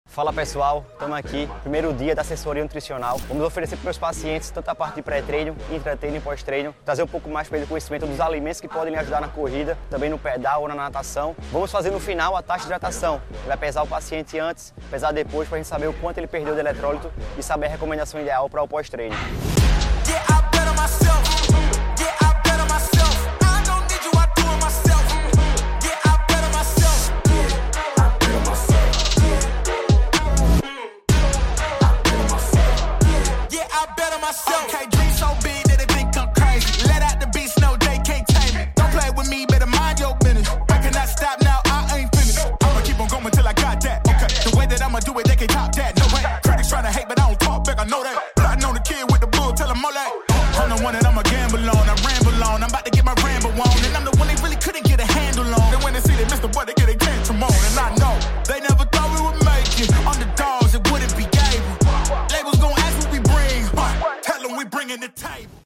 Fala pessoal, estamos aqui, primeiro dia da assessoria nutricional. Vamos oferecer para os meus pacientes tanto a parte de pré-treino, intra-treino e pós-treino, trazer um pouco mais para ele conhecimento dos alimentos que podem lhe ajudar na corrida, também no pedal ou na natação. Vamos fazer no final a taxa de hidratação. Ele vai pesar o paciente antes, pesar depois para a gente saber o quanto ele perdeu de eletrólito e saber a recomendação ideal para o pós-treino. Okay, dream so big that they think I'm crazy. Let out the beast, no, they can't tame me. Don't play with me, better mind your business. I cannot stop now, I ain't finished. I'ma keep on going till I got that. Okay, the way that I'ma do it, they can't top that. No way. Critics trying to hate, but I don't talk back, I know that. Plotting on the kid with the bull, tell him all that. I'm the one that I'ma gamble on, I ramble on. I'm about to get my ramble on, and I'm the one they really couldn't get a handle on. Then when they see they missed the boy, they get a tantrum on. And I know, they never thought we would make it. Underdogs, it wouldn't be Gable. Labels gon' ask what we bring, tell them we bringing the table.